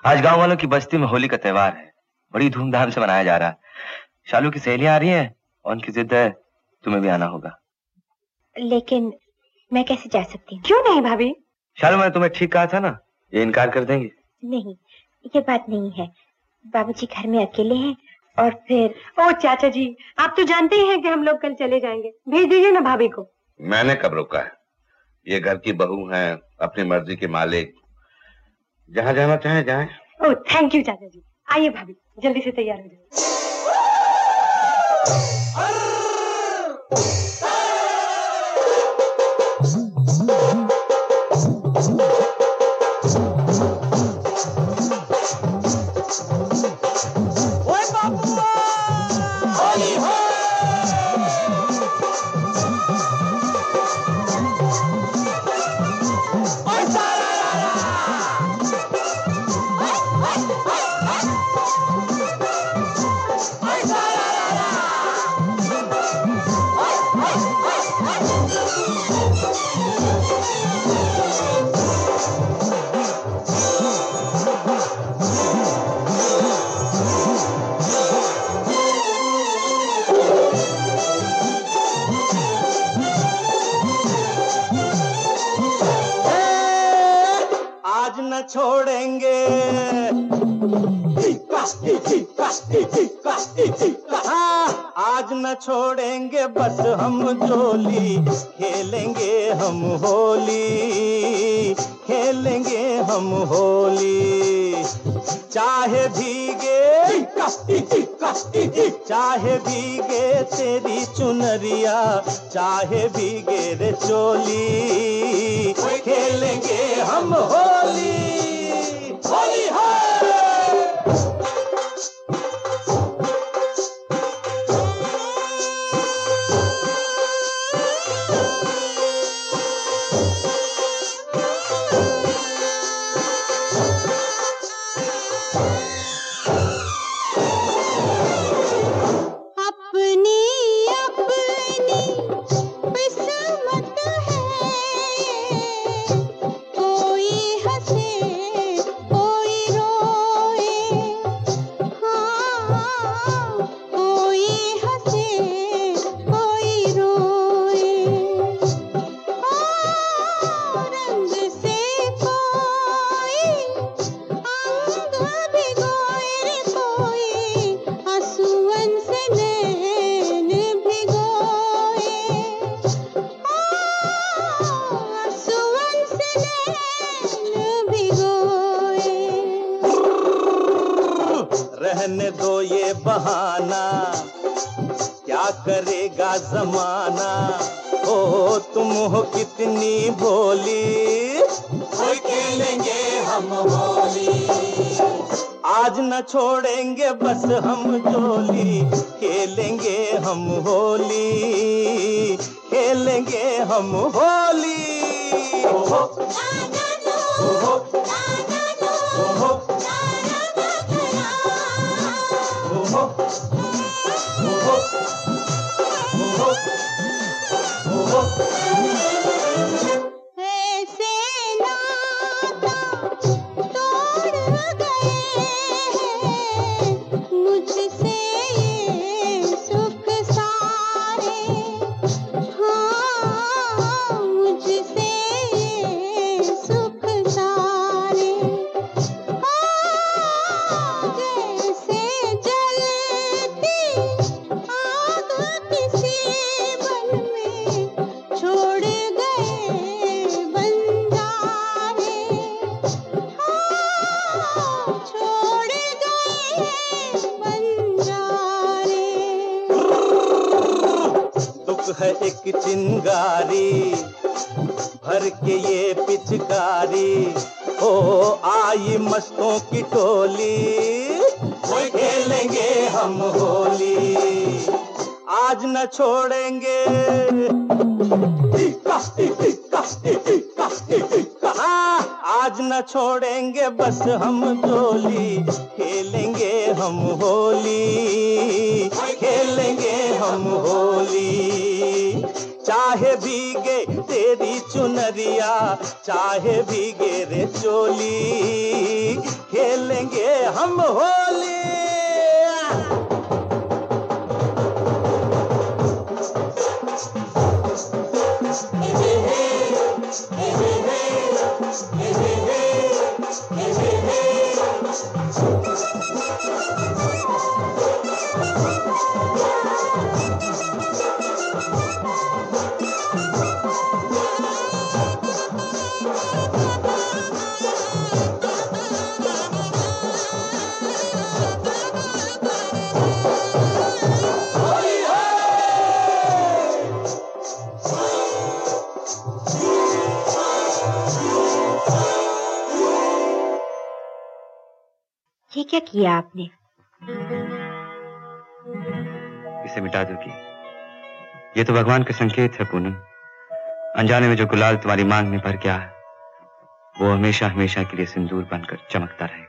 आज गांव वालों की बस्ती में होली का त्योहार है, बड़ी धूमधाम से मनाया जा रहा है। शालू की सहेलियां आ रही हैं और उनकी जिद है, तुम्हें भी आना होगा। लेकिन मैं कैसे जा सकती हूँ? क्यों नहीं भाभी? शालू, मैंने तुम्हें ठीक कहा था ना, ये इनकार कर देंगे? नहीं, ये बात नहीं है। बाबूजी घर में अकेले हैं और फिर... ओ चाचा जी, आप तो जानते ही हैं कि हम लोग कल चले जाएंगे। भेज दीजिए ना भाभी को। मैंने कब रोका है? ये घर की बहू हैं, अपनी मर्जी के मालिक, जहाँ जाना चाहे जाएं। ओह थैंक यू चाचा जी। आइए भाभी, जल्दी से तैयार हो जाइए। छोड़ेंगे आज न छोड़ेंगे बस हम जोली, खेलेंगे हम होली, खेलेंगे हम होली। चाहे भीगे तेरी चुनरिया, चाहे भीगे रे चोली, खेलेंगे हम होली, होली है। रहने दो ये बहाना, क्या करेगा जमाना। ओ तुम हो कितनी भोली, कोई खेलेंगे हम होली। आज न छोड़ेंगे बस हम जोली, खेलेंगे हम होली, खेलेंगे हम होली। ओहो ओहो ओहो है एक चिंगारी, भर के ये पिचकारी, ओ आई मस्तों की टोली, कोई खेलेंगे हम होली। आज न छोड़ेंगे आज न छोड़ेंगे बस हम जोली, खेलेंगे हम होली, खेलेंगे हम होली। चाहे भीगे तेरी चुनरिया, चाहे भीगे रे चोली, खेले खेलेंगे हम होली। ये क्या किया आपने? इसे मिटा दोगी? ये तो भगवान का संकेत है पूनम। अनजाने में जो गुलाल तुम्हारी मांग में भर गया है वो हमेशा हमेशा के लिए सिंदूर बनकर चमकता रहेगा।